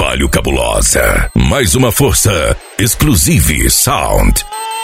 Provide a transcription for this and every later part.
Palio Cabulosa. Mais uma força. Exclusive Sound.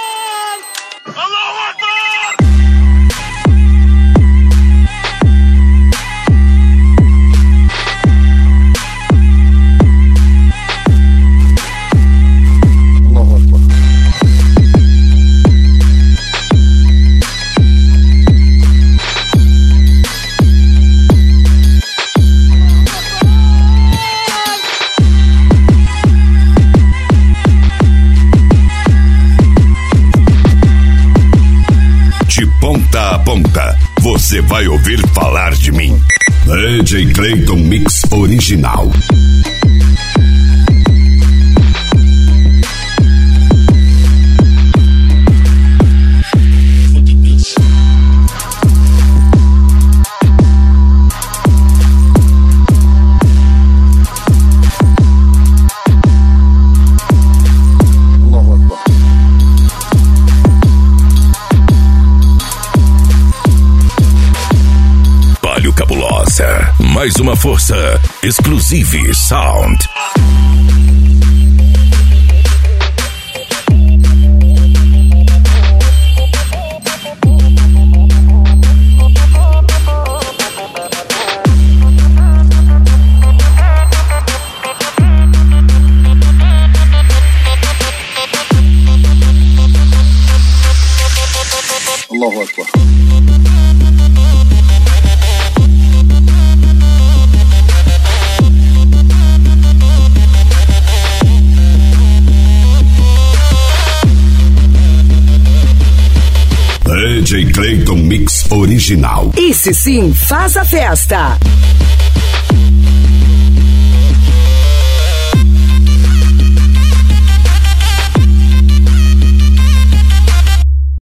De ponta a ponta, você vai ouvir falar de mim. DJ Clayton Mix Original. Cabulosa, mais uma força. Exclusive Sound. Allahu Akbar. DJ Clayton Mix Original. Esse sim faz a festa.